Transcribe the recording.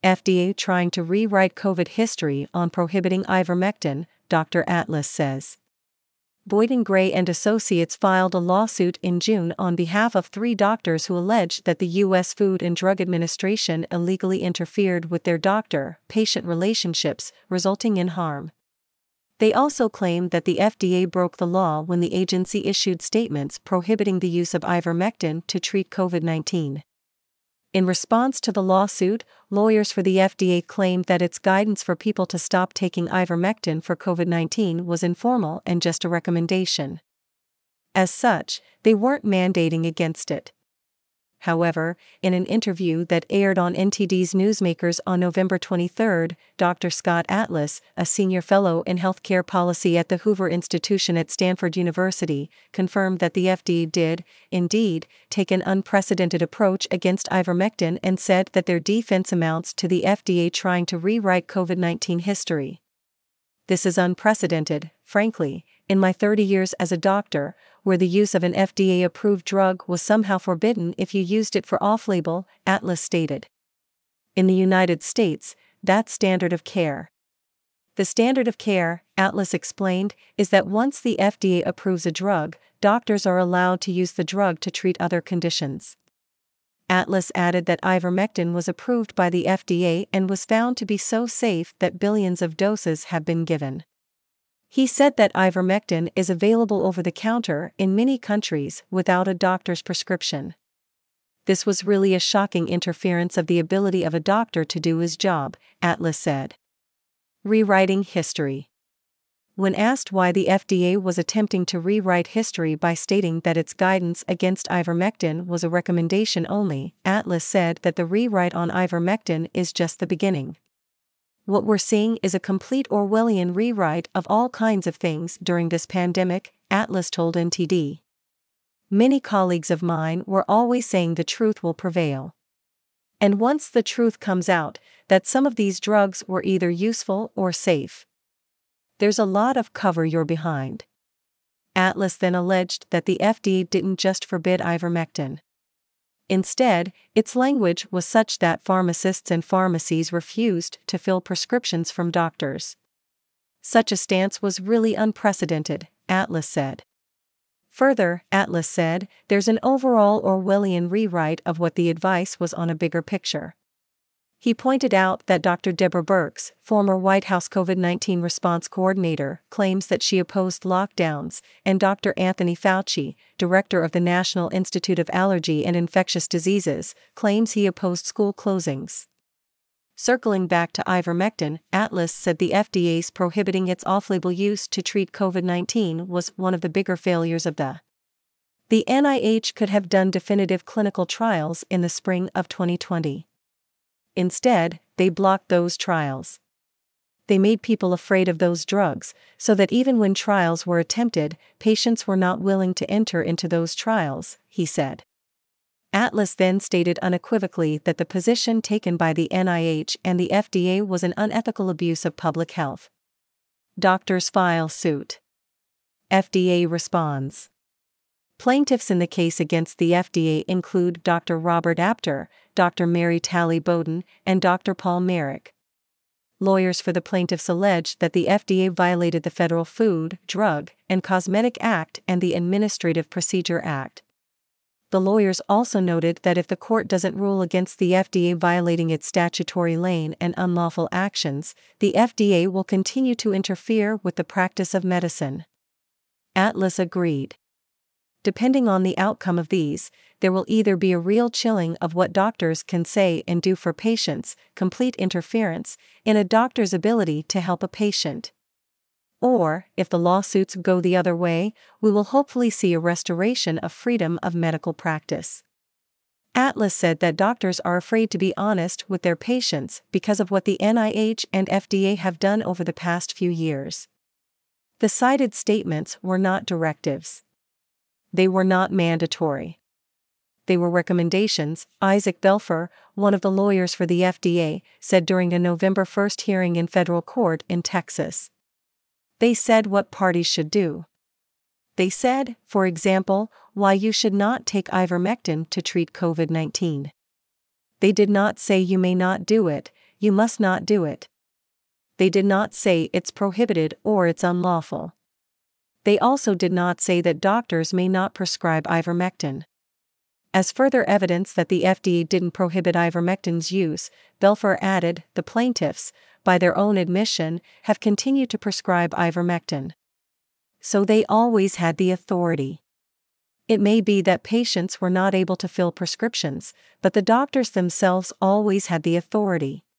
FDA trying to rewrite COVID history on prohibiting ivermectin, Dr. Atlas says. Boyd & Gray and Associates filed a lawsuit in June on behalf of 3 doctors who alleged that the U.S. Food and Drug Administration illegally interfered with their doctor-patient relationships, resulting in harm. They also claimed that the FDA broke the law when the agency issued statements prohibiting the use of ivermectin to treat COVID-19. In response to the lawsuit, lawyers for the FDA claimed that its guidance for people to stop taking ivermectin for COVID-19 was informal and just a recommendation. As such, they weren't mandating against it. However, in an interview that aired on NTD's Newsmakers on November 23, Dr. Scott Atlas, a senior fellow in healthcare policy at the Hoover Institution at Stanford University, confirmed that the FDA did, indeed, take an unprecedented approach against ivermectin and said that their defense amounts to the FDA trying to rewrite COVID-19 history. This is unprecedented, frankly, in my 30 years as a doctor, where the use of an FDA-approved drug was somehow forbidden if you used it for off-label, Atlas stated. In the United States, that's standard of care. The standard of care, Atlas explained, is that once the FDA approves a drug, doctors are allowed to use the drug to treat other conditions. Atlas added that ivermectin was approved by the FDA and was found to be so safe that billions of doses have been given. He said that ivermectin is available over the counter in many countries without a doctor's prescription. This was really a shocking interference of the ability of a doctor to do his job, Atlas said. Rewriting history. When asked why the FDA was attempting to rewrite history by stating that its guidance against ivermectin was a recommendation only, Atlas said that the rewrite on ivermectin is just the beginning. What we're seeing is a complete Orwellian rewrite of all kinds of things during this pandemic, Atlas told NTD. Many colleagues of mine were always saying the truth will prevail. And once the truth comes out, that some of these drugs were either useful or safe, there's a lot of cover you're behind. Atlas then alleged that the FDA didn't just forbid ivermectin. Instead, its language was such that pharmacists and pharmacies refused to fill prescriptions from doctors. Such a stance was really unprecedented, Atlas said. Further, Atlas said, there's an overall Orwellian rewrite of what the advice was on a bigger picture. He pointed out that Dr. Deborah Birx, former White House COVID-19 response coordinator, claims that she opposed lockdowns, and Dr. Anthony Fauci, director of the National Institute of Allergy and Infectious Diseases, claims he opposed school closings. Circling back to ivermectin, Atlas said the FDA's prohibiting its off-label use to treat COVID-19 was one of the bigger failures of the NIH could have done definitive clinical trials in the spring of 2020. Instead, they blocked those trials. They made people afraid of those drugs, so that even when trials were attempted, patients were not willing to enter into those trials, he said. Atlas then stated unequivocally that the position taken by the NIH and the FDA was an unethical abuse of public health. Doctors file suit. FDA responds. Plaintiffs in the case against the FDA include Dr. Robert Apter, Dr. Mary Talley Bowden, and Dr. Paul Marik. Lawyers for the plaintiffs allege that the FDA violated the Federal Food, Drug, and Cosmetic Act and the Administrative Procedure Act. The lawyers also noted that if the court doesn't rule against the FDA violating its statutory lane and unlawful actions, the FDA will continue to interfere with the practice of medicine. Atlas agreed. Depending on the outcome of these, there will either be a real chilling of what doctors can say and do for patients, complete interference in a doctor's ability to help a patient. Or, if the lawsuits go the other way, we will hopefully see a restoration of freedom of medical practice. Atlas said that doctors are afraid to be honest with their patients because of what the NIH and FDA have done over the past few years. The cited statements were not directives. They were not mandatory. They were recommendations, Isaac Belfer, one of the lawyers for the FDA, said during a November 1 hearing in federal court in Texas. They said what parties should do. They said, for example, why you should not take ivermectin to treat COVID-19. They did not say you may not do it, "You must not do it." They did not say it's prohibited or it's unlawful. They also did not say that doctors may not prescribe ivermectin. As further evidence that the FDA didn't prohibit ivermectin's use, Belfer added, the plaintiffs, by their own admission, have continued to prescribe ivermectin. So they always had the authority. It may be that patients were not able to fill prescriptions, but the doctors themselves always had the authority.